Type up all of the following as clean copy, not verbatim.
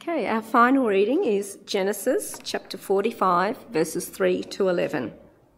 Okay, our final reading is Genesis chapter 45, verses 3 to 11.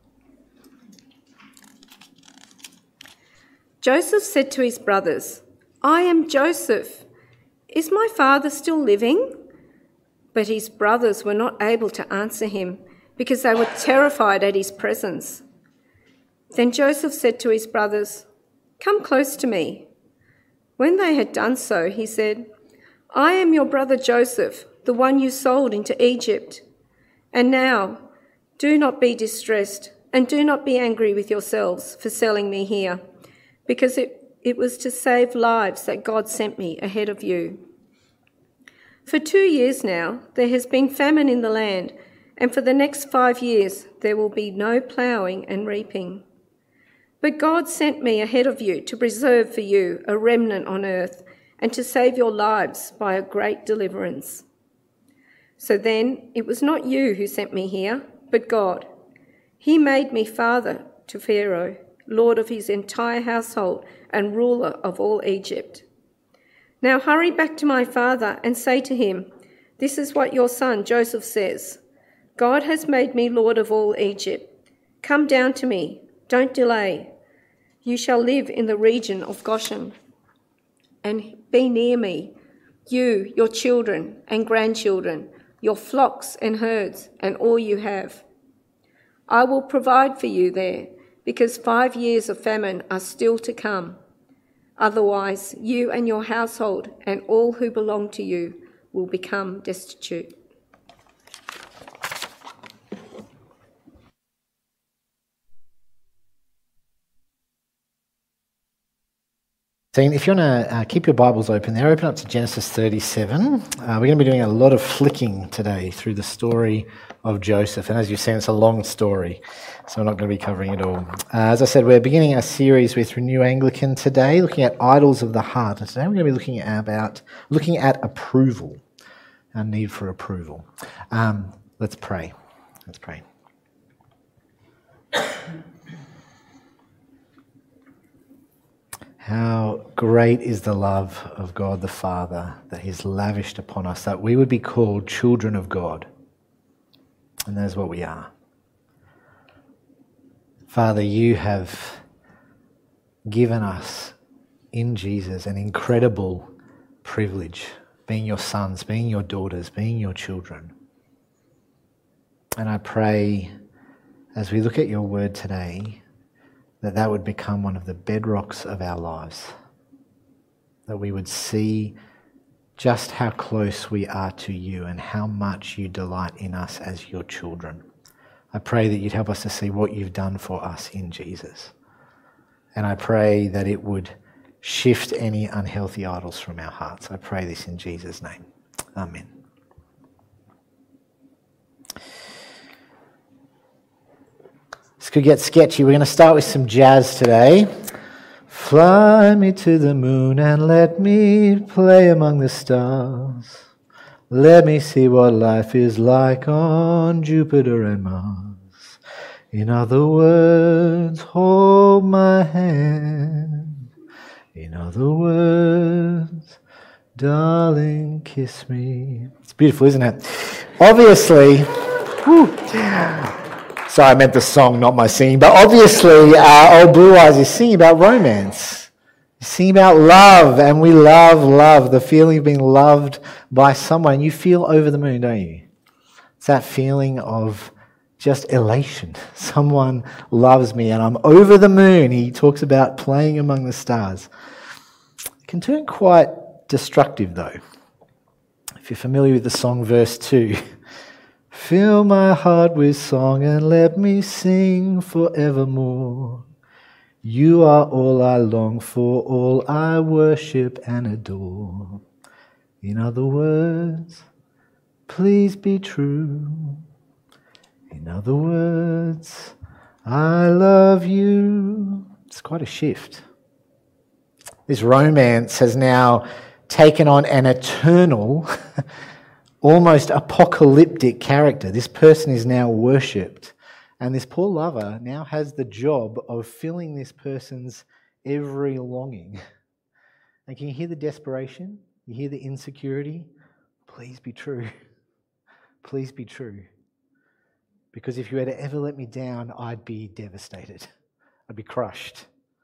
Joseph said to his brothers, "I am Joseph. Is my father still living?" But his brothers were not able to answer him because they were terrified at his presence. Then Joseph said to his brothers, "Come close to me." When they had done so, he said, "I am your brother Joseph, the one you sold into Egypt. And now, do not be distressed and do not be angry with yourselves for selling me here, because it was to save lives that God sent me ahead of you. For 2 years now, there has been famine in the land, and for the next 5 years, there will be no ploughing and reaping. But God sent me ahead of you to preserve for you a remnant on earth and to save your lives by a great deliverance. So then, it was not you who sent me here, but God. He made me father to Pharaoh, lord of his entire household and ruler of all Egypt. Now hurry back to my father and say to him, 'This is what your son Joseph says. God has made me lord of all Egypt. Come down to me, don't delay. You shall live in the region of Goshen and be near me, you, your children and grandchildren, your flocks and herds, and all you have. I will provide for you there, because 5 years of famine are still to come. Otherwise, you and your household and all who belong to you will become destitute.'" So if you want to keep your Bibles open there, open up to Genesis 37. We're going to be doing a lot of flicking today through the story of Joseph. And as you've seen, it's a long story, so we're not going to be covering it all. As I said, we're beginning our series with Renew Anglican today, looking at idols of the heart. And today we're going to be looking at approval, our need for approval. Let's pray. Let's pray. How great is the love of God the Father that He's lavished upon us, that we would be called children of God. And that is what we are. Father, you have given us in Jesus an incredible privilege, being your sons, being your daughters, being your children. And I pray, as we look at your word today, that would become one of the bedrocks of our lives, that we would see just how close we are to you and how much you delight in us as your children. I pray that you'd help us to see what you've done for us in Jesus. And I pray that it would shift any unhealthy idols from our hearts. I pray this in Jesus' name. Amen. This could get sketchy. We're going to start with some jazz today. Fly me to the moon and let me play among the stars. Let me see what life is like on Jupiter and Mars. In other words, hold my hand. In other words, darling, kiss me. It's beautiful, isn't it? Obviously, sorry, I meant the song, not my singing. But obviously, Old Blue Eyes is singing about romance. He's singing about love, and we love love, the feeling of being loved by someone. You feel over the moon, don't you? It's that feeling of just elation. Someone loves me, and I'm over the moon. He talks about playing among the stars. It can turn quite destructive, though. If you're familiar with the song, verse 2. Fill my heart with song and let me sing forevermore. You are all I long for, all I worship and adore. In other words, please be true. In other words, I love you. It's quite a shift. This romance has now taken on an eternal almost apocalyptic character. This person is now worshipped, and this poor lover now has the job of filling this person's every longing. And can you hear the desperation? You hear the insecurity? Please be true. Please be true. Because if you were to ever let me down, I'd be devastated. I'd be crushed.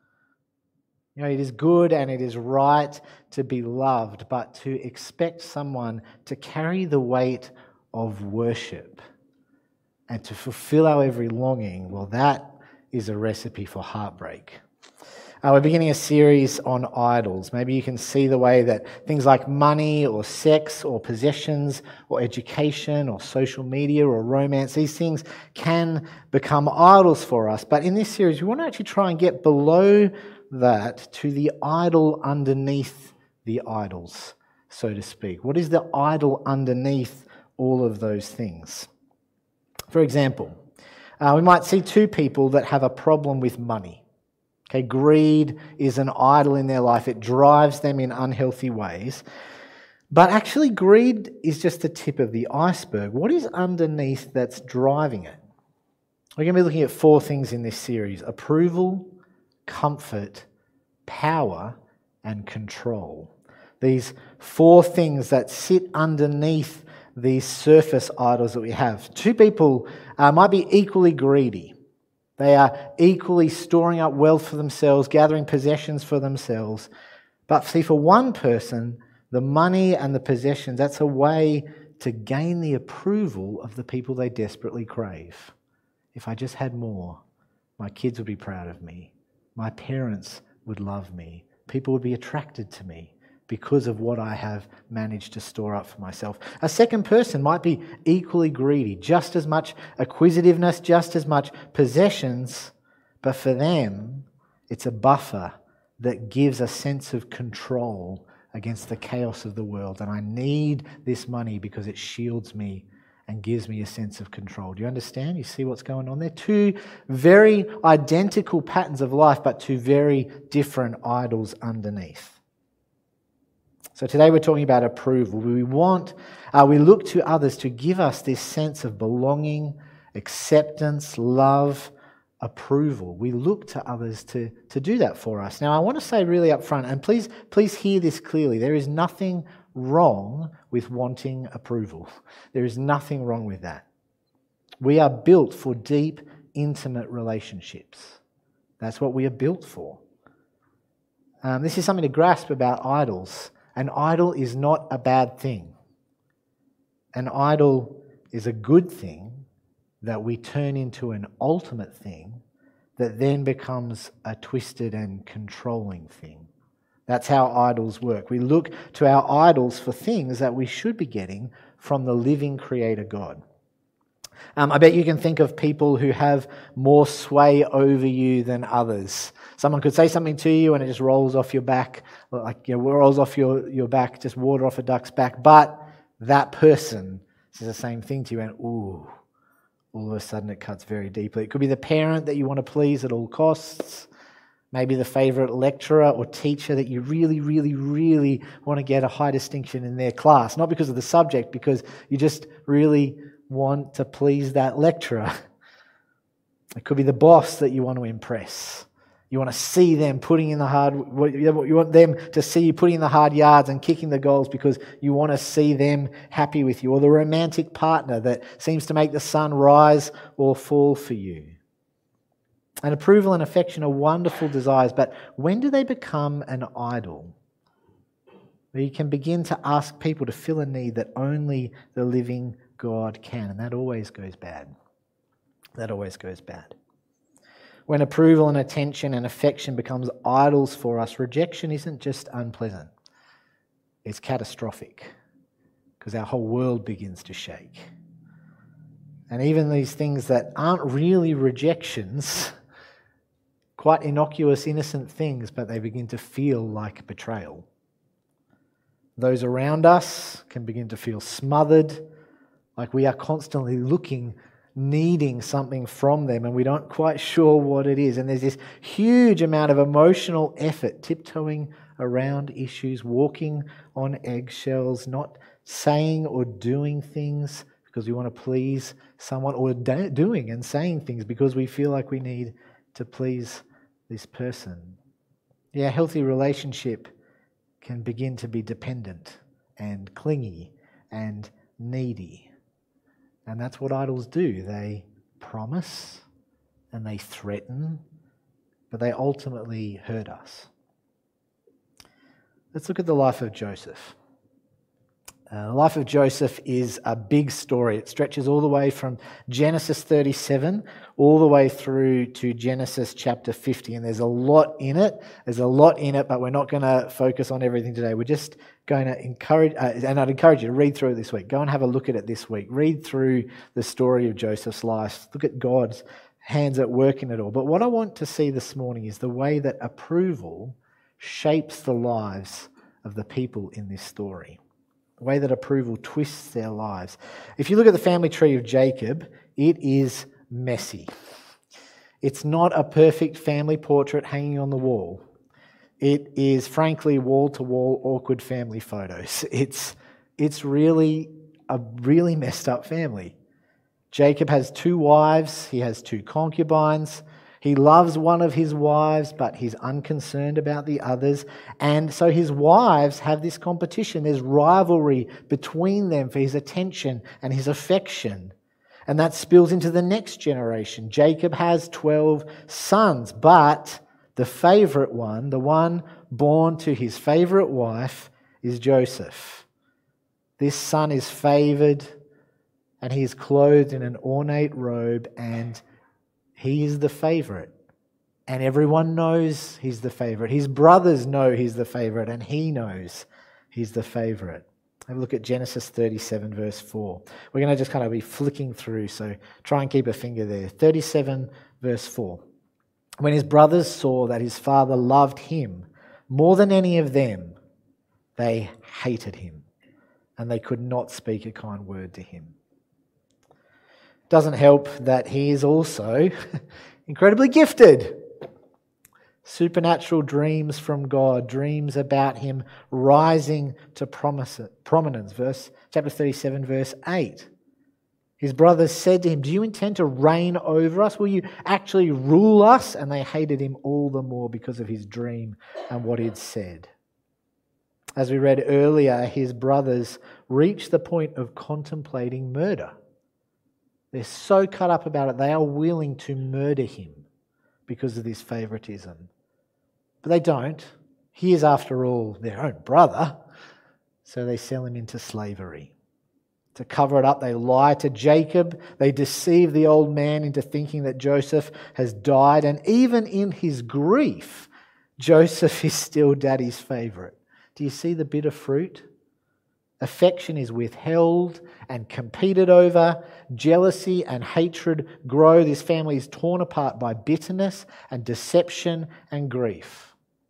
You know, it is good and it is right to be loved, but to expect someone to carry the weight of worship and to fulfill our every longing, well, that is a recipe for heartbreak. We're beginning a series on idols. Maybe you can see the way that things like money or sex or possessions or education or social media or romance, these things can become idols for us. But in this series, we want to actually try and get below that to the idol underneath the idols, so to speak. What is the idol underneath all of those things? For example, we might see two people that have a problem with money. Okay, greed is an idol in their life. It drives them in unhealthy ways. But actually, greed is just the tip of the iceberg. What is underneath that's driving it? We're going to be looking at four things in this series: approval, comfort, power, and control. These four things that sit underneath these surface idols that we have. Two people might be equally greedy. They are equally storing up wealth for themselves, gathering possessions for themselves. But see, for one person, the money and the possessions, that's a way to gain the approval of the people they desperately crave. If I just had more, my kids would be proud of me. My parents would love me. People would be attracted to me because of what I have managed to store up for myself. A second person might be equally greedy, just as much acquisitiveness, just as much possessions, but for them, it's a buffer that gives a sense of control against the chaos of the world. And I need this money because it shields me and gives me a sense of control. Do you understand? You see what's going on there? Two very identical patterns of life, but two very different idols underneath. So today we're talking about approval. We look to others to give us this sense of belonging, acceptance, love, approval. We look to others to do that for us. Now I want to say really up front, and please hear this clearly, there is nothing wrong with wanting approval. There is nothing wrong with that. We are built for deep, intimate relationships. That's what we are built for. This is something to grasp about idols. An idol is not a bad thing. An idol is a good thing that we turn into an ultimate thing that then becomes a twisted and controlling thing. That's how idols work. We look to our idols for things that we should be getting from the living Creator God. I bet you can think of people who have more sway over you than others. Someone could say something to you and it just rolls off your back, rolls off your back, just water off a duck's back. But that person says the same thing to you and ooh, all of a sudden it cuts very deeply. It could be the parent that you want to please at all costs. Maybe the favourite lecturer or teacher that you really, really, really want to get a high distinction in their class. Not because of the subject, because you just really want to please that lecturer. It could be the boss that you want to impress. You want to see them putting in the hard. You want them to see you putting in the hard yards and kicking the goals because you want to see them happy with you. Or the romantic partner that seems to make the sun rise or fall for you. And approval and affection are wonderful desires, but when do they become an idol? Where you can begin to ask people to fill a need that only the living God can, and that always goes bad. That always goes bad. When approval and attention and affection becomes idols for us, rejection isn't just unpleasant. It's catastrophic because our whole world begins to shake. And even these things that aren't really rejections, quite innocuous, innocent things, but they begin to feel like betrayal. Those around us can begin to feel smothered, like we are constantly looking, needing something from them and we don't quite sure what it is. And there's this huge amount of emotional effort, tiptoeing around issues, walking on eggshells, not saying or doing things because we want to please someone, or doing and saying things because we feel like we need to please this person. Yeah, a healthy relationship can begin to be dependent and clingy and needy. And that's what idols do. They promise and they threaten, but they ultimately hurt us. Let's look at the life of Joseph. The life of Joseph is a big story. It stretches all the way from Genesis 37 all the way through to Genesis chapter 50. And there's a lot in it. But we're not going to focus on everything today. We're just going to encourage, and I'd encourage you to read through it this week. Go and have a look at it this week. Read through the story of Joseph's life. Look at God's hands at work in it all. But what I want to see this morning is the way that approval shapes the lives of the people in this story. The way that approval twists their lives. If you look at the family tree of Jacob, it is messy. It's not a perfect family portrait hanging on the wall. It is, frankly, wall-to-wall awkward family photos. It's really a really messed up family. Jacob has 2 wives. He has 2 concubines. He loves one of his wives, but he's unconcerned about the others. And so his wives have this competition. There's rivalry between them for his attention and his affection. And that spills into the next generation. Jacob has 12 sons, but the favourite one, the one born to his favourite wife, is Joseph. This son is favoured, and he is clothed in an ornate robe, and he is the favourite. And everyone knows he's the favourite. His brothers know he's the favourite, and he knows he's the favourite. Have a look at Genesis 37 verse 4. We're going to just kind of be flicking through, so try and keep a finger there. 37 verse 4. When his brothers saw that his father loved him more than any of them, they hated him, and they could not speak a kind word to him. Doesn't help that he is also incredibly gifted. Supernatural dreams from God, dreams about him rising to prominence. Chapter 37, verse 8. His brothers said to him, "Do you intend to reign over us? Will you actually rule us?" And they hated him all the more because of his dream and what he'd said. As we read earlier, his brothers reached the point of contemplating murder. They're so cut up about it, they are willing to murder him because of this favoritism. But they don't. He is, after all, their own brother. So they sell him into slavery. To cover it up, they lie to Jacob. They deceive the old man into thinking that Joseph has died. And even in his grief, Joseph is still daddy's favourite. Do you see the bitter fruit? Affection is withheld and competed over. Jealousy and hatred grow. This family is torn apart by bitterness and deception and grief.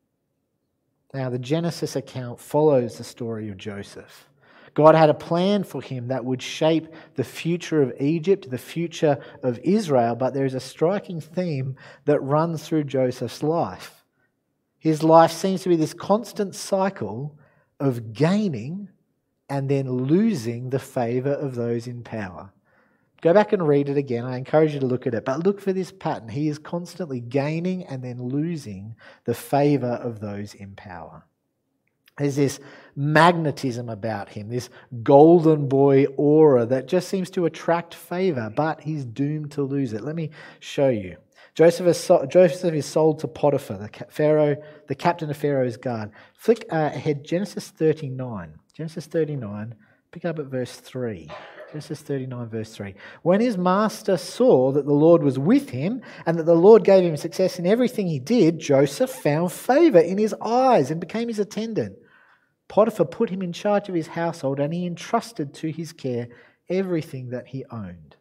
Now, the Genesis account follows the story of Joseph. God had a plan for him that would shape the future of Egypt, the future of Israel, but there is a striking theme that runs through Joseph's life. His life seems to be this constant cycle of gaining and then losing the favour of those in power. Go back and read it again. I encourage you to look at it. But look for this pattern. He is constantly gaining and then losing the favour of those in power. There's this magnetism about him, this golden boy aura that just seems to attract favour, but he's doomed to lose it. Let me show you. Joseph is sold to Potiphar, the captain of Pharaoh's guard. Flick ahead, Genesis 39. Genesis 39, pick up at verse 3. Genesis 39, verse 3. When his master saw that the Lord was with him and that the Lord gave him success in everything he did, Joseph found favour in his eyes and became his attendant. Potiphar put him in charge of his household, and he entrusted to his care everything that he owned.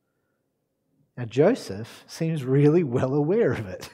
Now, Joseph seems really well aware of it.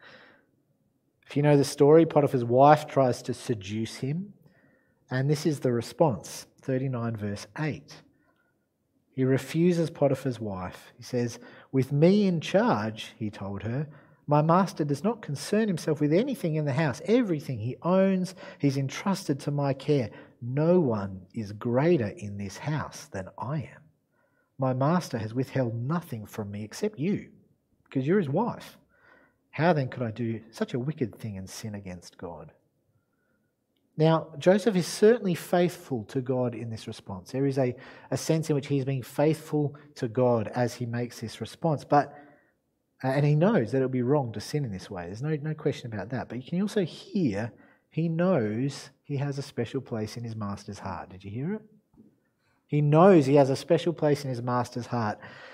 If you know the story, Potiphar's wife tries to seduce him, and this is the response, 39 verse 8. He refuses Potiphar's wife. He says, "With me in charge," he told her, "my master does not concern himself with anything in the house. Everything he owns, he's entrusted to my care. No one is greater in this house than I am. My master has withheld nothing from me except you, because you're his wife. How then could I do such a wicked thing and sin against God?" Now, Joseph is certainly faithful to God in this response. There is a sense in which he's being faithful to God as he makes this response. And he knows that it would be wrong to sin in this way. There's no question about that. But you can also hear he knows he has a special place in his master's heart. Did you hear it? He knows he has a special place in his master's heart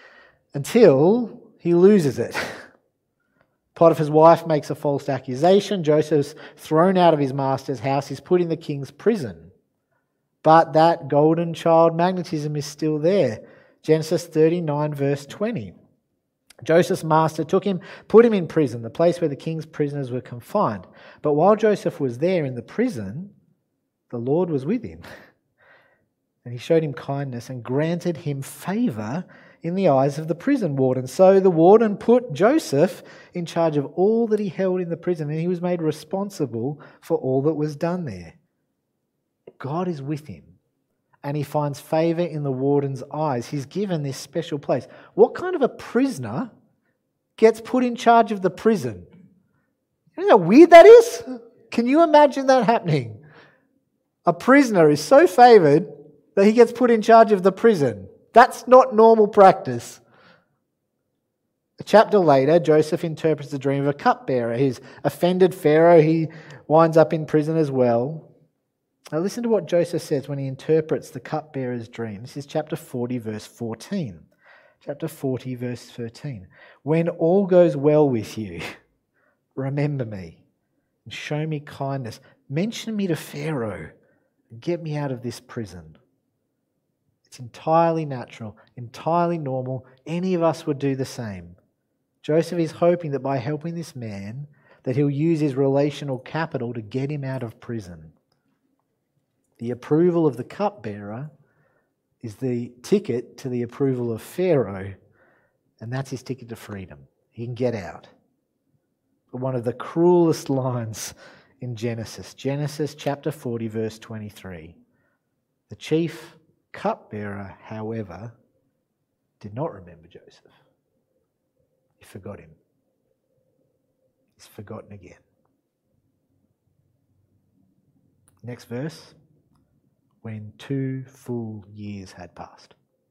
until he loses it. Potiphar's wife makes a false accusation. Joseph's thrown out of his master's house. He's put in the king's prison. But that golden child magnetism is still there. Genesis 39 verse 20. Joseph's master took him, put him in prison, the place where the king's prisoners were confined. But while Joseph was there in the prison, the Lord was with him. And he showed him kindness and granted him favour in the eyes of the prison warden. So the warden put Joseph in charge of all that he held in the prison, and he was made responsible for all that was done there. God is with him, and he finds favour in the warden's eyes. He's given this special place. What kind of a prisoner gets put in charge of the prison? You know how weird that is? Can you imagine that happening? A prisoner is so favoured that he gets put in charge of the prison. That's not normal practice. A chapter later, Joseph interprets the dream of a cupbearer. He's offended Pharaoh. He winds up in prison as well. Now listen to what Joseph says when he interprets the cupbearer's dream. This is chapter 40, verse 14. Chapter 40, verse 13. When all goes well with you, remember me and show me kindness. Mention me to Pharaoh and get me out of this prison. It's entirely natural, entirely normal. Any of us would do the same. Joseph is hoping that by helping this man, that he'll use his relational capital to get him out of prison. The approval of the cupbearer is the ticket to the approval of Pharaoh, and that's his ticket to freedom. He can get out. But one of the cruelest lines in Genesis chapter 40, verse 23. The chief cupbearer, however, did not remember Joseph. He forgot him. He's forgotten again. Next verse. When 2 full years had passed.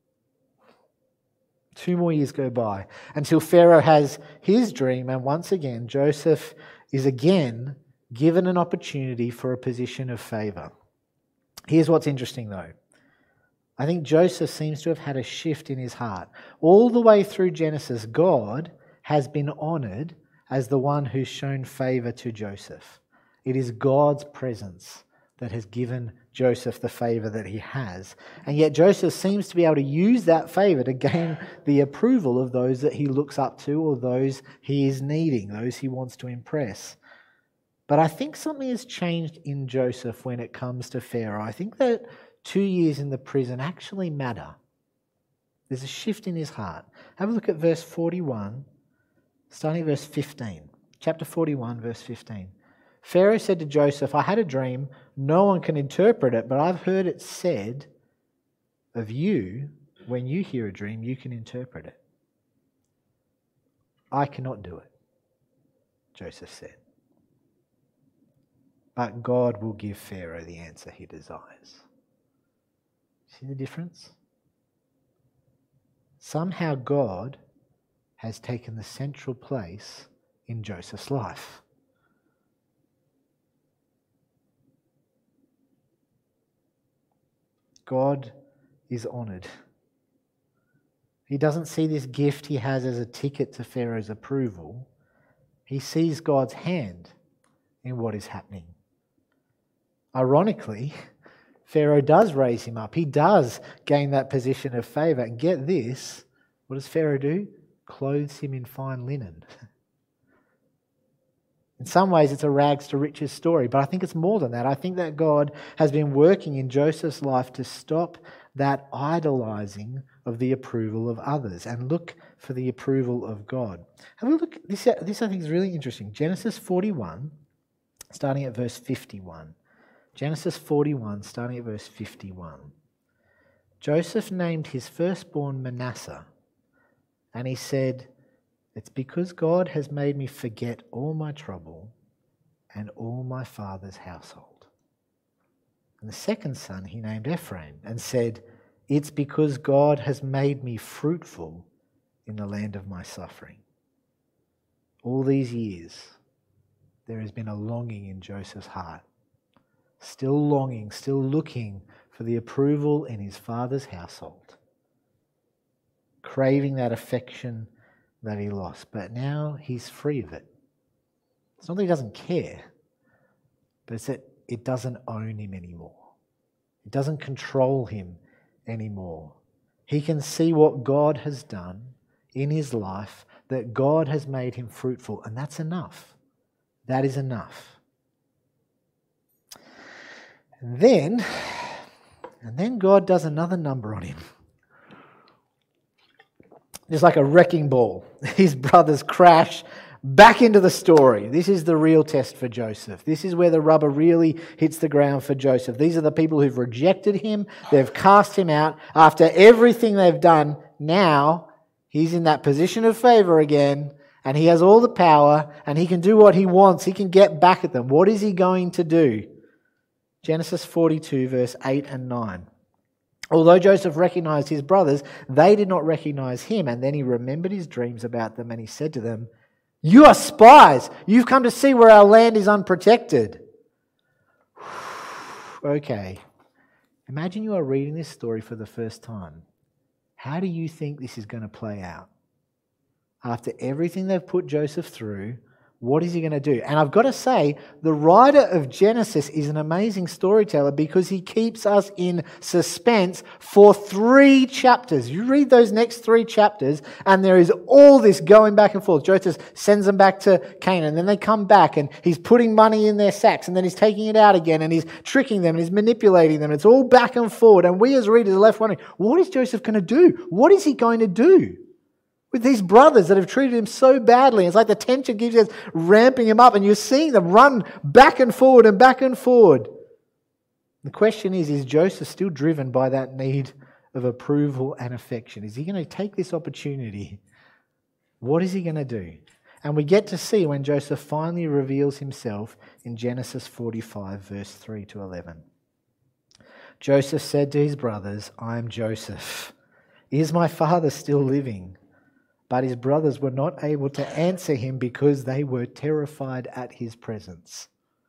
2 more years go by until Pharaoh has his dream, and once again Joseph is again given an opportunity for a position of favour. Here's what's interesting though. I think Joseph seems to have had a shift in his heart. All the way through Genesis, God has been honoured as the one who's shown favour to Joseph. It is God's presence that has given Joseph the favour that he has. And yet Joseph seems to be able to use that favour to gain the approval of those that he looks up to or those he is needing, those he wants to impress. But I think something has changed in Joseph when it comes to Pharaoh. I think that 2 years in the prison actually matter. There's a shift in his heart. Have a look at verse 41, starting at verse 15. Chapter 41, verse 15. Pharaoh said to Joseph, I had a dream. No one can interpret it, but I've heard it said of you, when you hear a dream, you can interpret it. I cannot do it, Joseph said. But God will give Pharaoh the answer he desires. See the difference? Somehow God has taken the central place in Joseph's life. God is honoured. He doesn't see this gift he has as a ticket to Pharaoh's approval. He sees God's hand in what is happening. Ironically, Pharaoh does raise him up. He does gain that position of favour. And get this, what does Pharaoh do? Clothes him in fine linen. In some ways, it's a rags to riches story, but I think it's more than that. I think that God has been working in Joseph's life to stop that idolising of the approval of others and look for the approval of God. Have a look. This I think is really interesting. Genesis 41, starting at verse 51. Genesis 41, starting at verse 51. Joseph named his firstborn Manasseh, and he said, it's because God has made me forget all my trouble and all my father's household. And the second son he named Ephraim and said, "It's because God has made me fruitful in the land of my suffering." All these years, there has been a longing in Joseph's heart. Still longing, still looking for the approval in his father's household. Craving that affection that he lost. But now he's free of it. It's not that he doesn't care, but it's that it doesn't own him anymore. It doesn't control him anymore. He can see what God has done in his life, that God has made him fruitful, and that's enough. That is enough. And then God does another number on him. Just like a wrecking ball, his brothers crash back into the story. This is the real test for Joseph. This is where the rubber really hits the ground for Joseph. These are the people who've rejected him. They've cast him out. After everything they've done, now he's in that position of favor again, and he has all the power, and he can do what he wants. He can get back at them. What is he going to do? Genesis 42, verse 8 and 9. Although Joseph recognized his brothers, they did not recognize him. And then he remembered his dreams about them, and he said to them, "You are spies. You've come to see where our land is unprotected." Okay. Imagine you are reading this story for the first time. How do you think this is going to play out? After everything they've put Joseph through, what is he going to do? And I've got to say, the writer of Genesis is an amazing storyteller because he keeps us in suspense for 3 chapters. You read those next 3 chapters and there is all this going back and forth. Joseph sends them back to Canaan, and then they come back and he's putting money in their sacks, and then he's taking it out again, and he's tricking them and he's manipulating them. It's all back and forward, and we as readers are left wondering, what is Joseph going to do? What is he going to do with these brothers that have treated him so badly? It's like the tension keeps ramping him up, and you're seeing them run back and forward and back and forward. The question is Joseph still driven by that need of approval and affection? Is he going to take this opportunity? What is he going to do? And we get to see when Joseph finally reveals himself in Genesis 45, verse 3 to 11. Joseph said to his brothers, "I am Joseph. Is my father still living?" But his brothers were not able to answer him because they were terrified at his presence.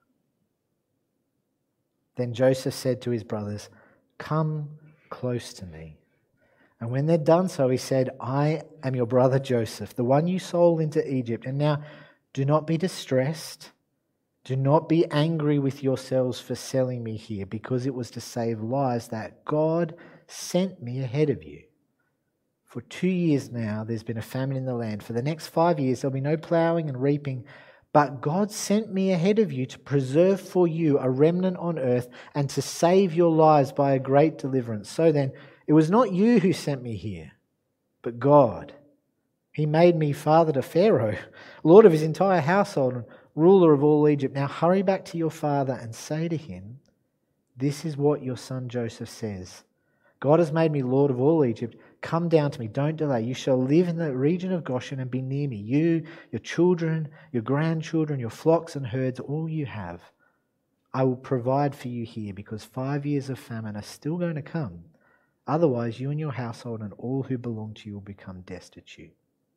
Then Joseph said to his brothers, "Come close to me." And when they'd done so, he said, "I am your brother Joseph, the one you sold into Egypt. And now do not be distressed. Do not be angry with yourselves for selling me here, because it was to save lives that God sent me ahead of you. For 2 years now, there's been a famine in the land. For the next 5 years, there'll be no ploughing and reaping. But God sent me ahead of you to preserve for you a remnant on earth and to save your lives by a great deliverance. So then, it was not you who sent me here, but God. He made me father to Pharaoh, lord of his entire household and ruler of all Egypt. Now hurry back to your father and say to him, 'This is what your son Joseph says. God has made me lord of all Egypt. Come down to me, don't delay. You shall live in the region of Goshen and be near me. You, your children, your grandchildren, your flocks and herds, all you have. I will provide for you here, because 5 years of famine are still going to come. Otherwise, you and your household and all who belong to you will become destitute.'"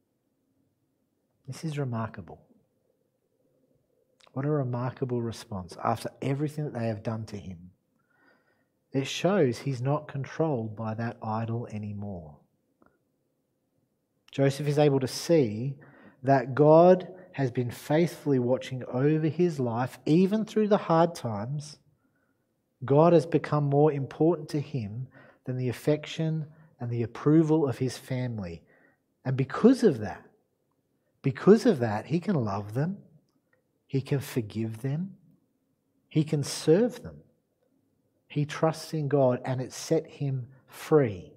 This is remarkable. What a remarkable response after everything that they have done to him. It shows he's not controlled by that idol anymore. Joseph is able to see that God has been faithfully watching over his life, even through the hard times. God has become more important to him than the affection and the approval of his family. And because of that, he can love them, he can forgive them, he can serve them. He trusts in God, and it set him free.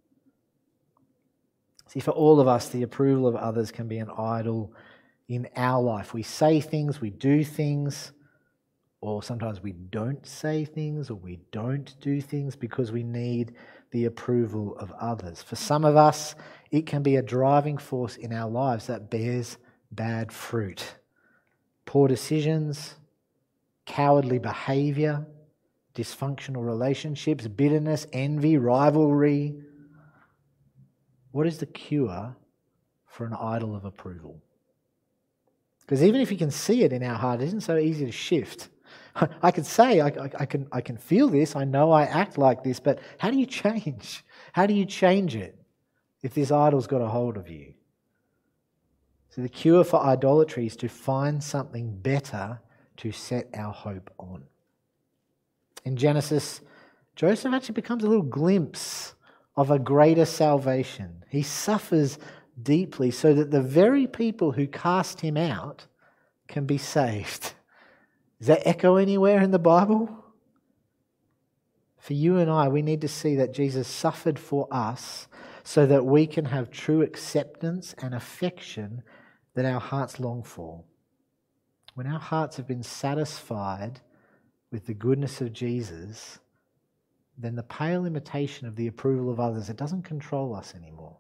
See, for all of us, the approval of others can be an idol in our life. We say things, we do things, or sometimes we don't say things or we don't do things because we need the approval of others. For some of us, it can be a driving force in our lives that bears bad fruit. Poor decisions, cowardly behaviour, dysfunctional relationships, bitterness, envy, rivalry. What is the cure for an idol of approval? Because even if you can see it in our heart, it isn't so easy to shift. I could say, I can feel this, I know I act like this, but how do you change? How do you change it if this idol's got a hold of you? So the cure for idolatry is to find something better to set our hope on. In Genesis, Joseph actually becomes a little glimpse of a greater salvation. He suffers deeply so that the very people who cast him out can be saved. Does that echo anywhere in the Bible? For you and I, we need to see that Jesus suffered for us so that we can have true acceptance and affection that our hearts long for. When our hearts have been satisfied with the goodness of Jesus, then the pale imitation of the approval of others, it doesn't control us anymore.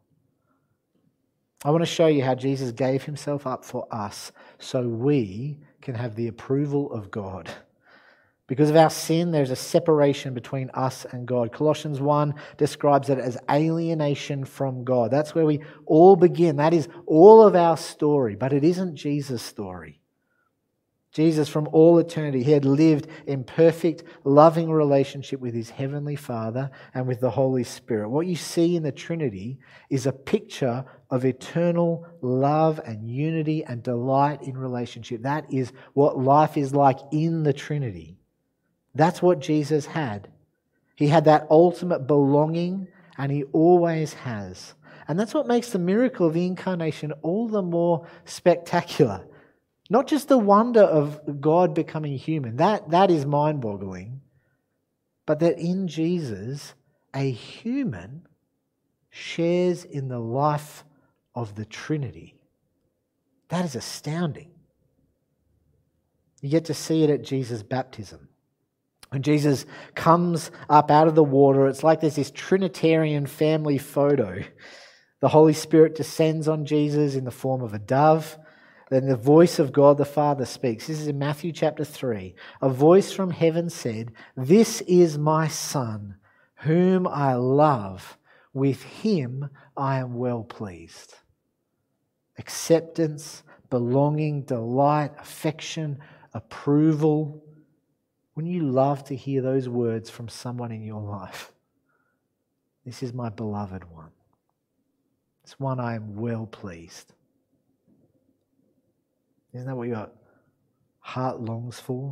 I want to show you how Jesus gave himself up for us so we can have the approval of God. Because of our sin, there's a separation between us and God. Colossians 1 describes it as alienation from God. That's where we all begin. That is all of our story, but it isn't Jesus' story. Jesus, from all eternity, he had lived in perfect, loving relationship with his heavenly Father and with the Holy Spirit. What you see in the Trinity is a picture of eternal love and unity and delight in relationship. That is what life is like in the Trinity. That's what Jesus had. He had that ultimate belonging, and he always has. And that's what makes the miracle of the incarnation all the more spectacular. Not just the wonder of God becoming human, that is mind-boggling, but that in Jesus, a human shares in the life of the Trinity. That is astounding. You get to see it at Jesus' baptism. When Jesus comes up out of the water, it's like there's this Trinitarian family photo. The Holy Spirit descends on Jesus in the form of a dove. Then the voice of God the Father speaks. This is in Matthew chapter 3. A voice from heaven said, "This is my Son, whom I love. With him I am well pleased." Acceptance, belonging, delight, affection, approval. Wouldn't you love to hear those words from someone in your life? This is my beloved one. It's one I am well pleased. Isn't that what your heart longs for?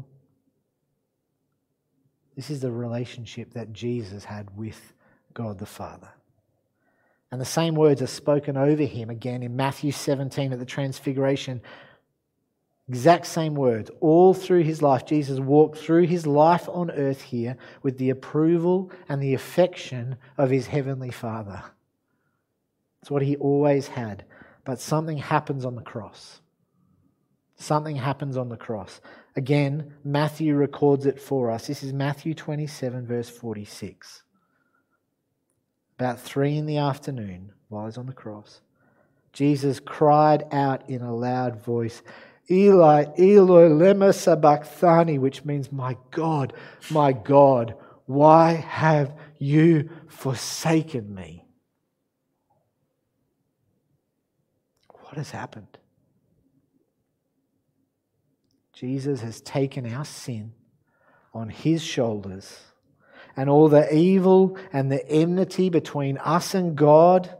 This is the relationship that Jesus had with God the Father. And the same words are spoken over him again in Matthew 17 at the Transfiguration. Exact same words. All through his life, Jesus walked through his life on earth here with the approval and the affection of his heavenly Father. It's what he always had. But something happens on the cross. Something happens on the cross. Again, Matthew records it for us. This is Matthew 27, verse 46. About 3 p.m, while he's on the cross, Jesus cried out in a loud voice, "Eli, Eloi, lema sabachthani," which means, my God, why have you forsaken me?" What has happened? Jesus has taken our sin on his shoulders, and all the evil and the enmity between us and God,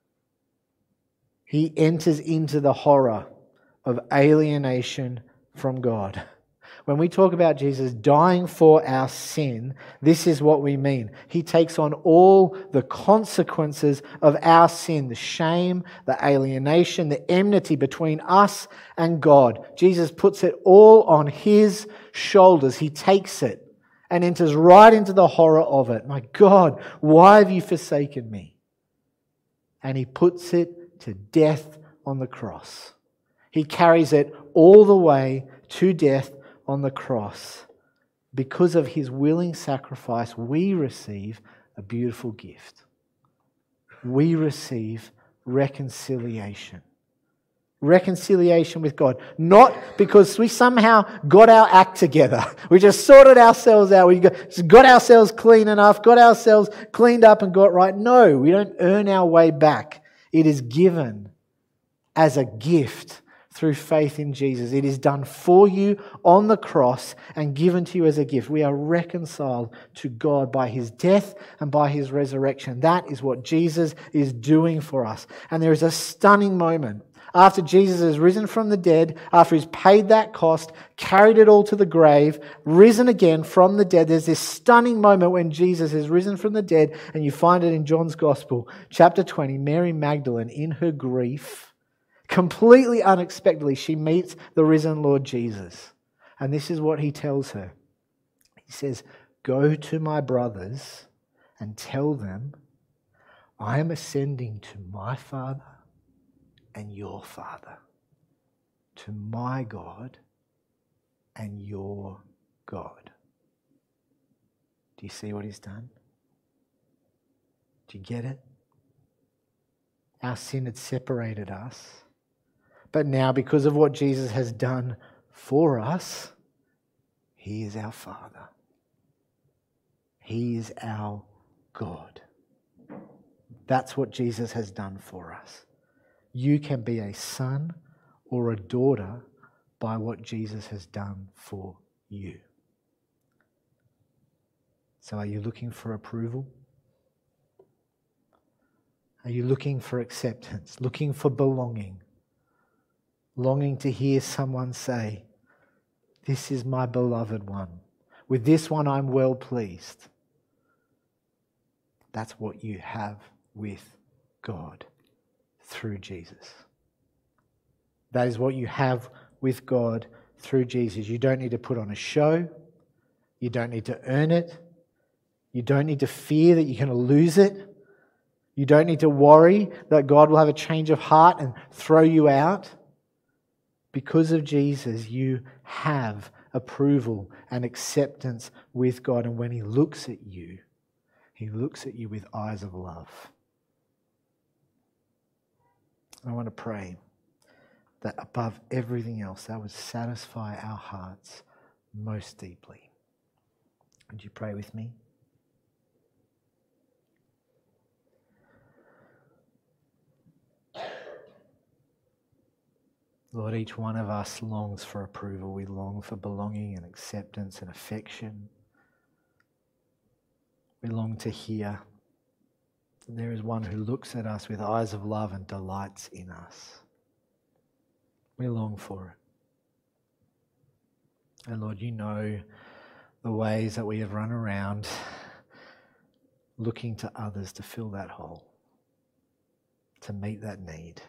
he enters into the horror of alienation from God. When we talk about Jesus dying for our sin, this is what we mean. He takes on all the consequences of our sin, the shame, the alienation, the enmity between us and God. Jesus puts it all on his shoulders. He takes it and enters right into the horror of it. My God, why have you forsaken me? And he puts it to death on the cross. He carries it all the way to death on the cross. Because of his willing sacrifice, we receive a beautiful gift. We receive reconciliation. Reconciliation with God. Not because we somehow got our act together. We just sorted ourselves out. We just got ourselves clean enough, got ourselves cleaned up and got right. No, we don't earn our way back. It is given as a gift through faith in Jesus. It is done for you on the cross and given to you as a gift. We are reconciled to God by His death and by His resurrection. That is what Jesus is doing for us. And there is a stunning moment after Jesus has risen from the dead, after He's paid that cost, carried it all to the grave, risen again from the dead. There's this stunning moment when Jesus is risen from the dead, and you find it in John's Gospel, chapter 20. Mary Magdalene, in her grief, completely unexpectedly, she meets the risen Lord Jesus. And this is what He tells her. He says, "Go to my brothers and tell them, I am ascending to my Father and your Father, to my God and your God." Do you see what He's done? Do you get it? Our sin had separated us. But now, because of what Jesus has done for us, He is our Father. He is our God. That's what Jesus has done for us. You can be a son or a daughter by what Jesus has done for you. So are you looking for approval? Are you looking for acceptance? Looking for belonging? Longing to hear someone say, "This is my beloved one. With this one I'm well pleased." That's what you have with God through Jesus. That is what you have with God through Jesus. You don't need to put on a show. You don't need to earn it. You don't need to fear that you're going to lose it. You don't need to worry that God will have a change of heart and throw you out. Because of Jesus, you have approval and acceptance with God. And when He looks at you, He looks at you with eyes of love. I want to pray that above everything else, that would satisfy our hearts most deeply. Would you pray with me? Lord, each one of us longs for approval. We long for belonging and acceptance and affection. We long to hear that there is one who looks at us with eyes of love and delights in us. We long for it. And Lord, you know the ways that we have run around looking to others to fill that hole, to meet that need,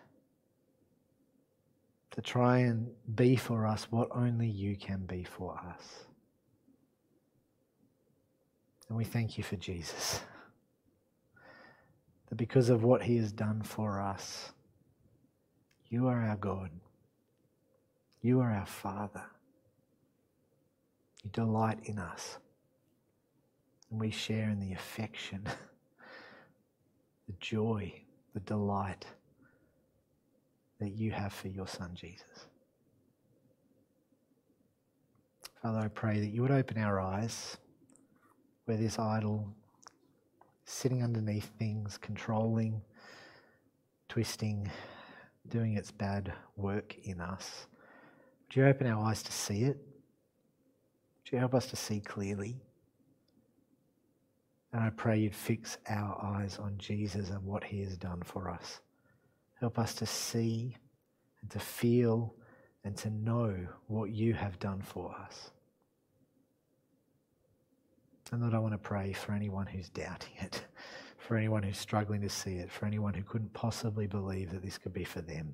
to try and be for us what only you can be for us. And we thank you for Jesus. That because of what He has done for us, you are our God. You are our Father. You delight in us. And we share in the affection, the joy, the delight that you have for your Son, Jesus. Father, I pray that you would open our eyes where this idol sitting underneath things, controlling, twisting, doing its bad work in us. Would you open our eyes to see it? Would you help us to see clearly? And I pray you'd fix our eyes on Jesus and what He has done for us. Help us to see and to feel and to know what you have done for us. And Lord, I want to pray for anyone who's doubting it, for anyone who's struggling to see it, for anyone who couldn't possibly believe that this could be for them.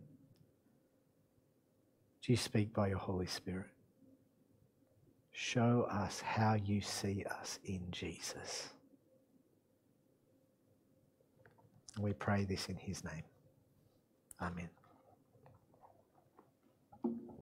Do you speak by your Holy Spirit? Show us how you see us in Jesus. And we pray this in His name. Amen.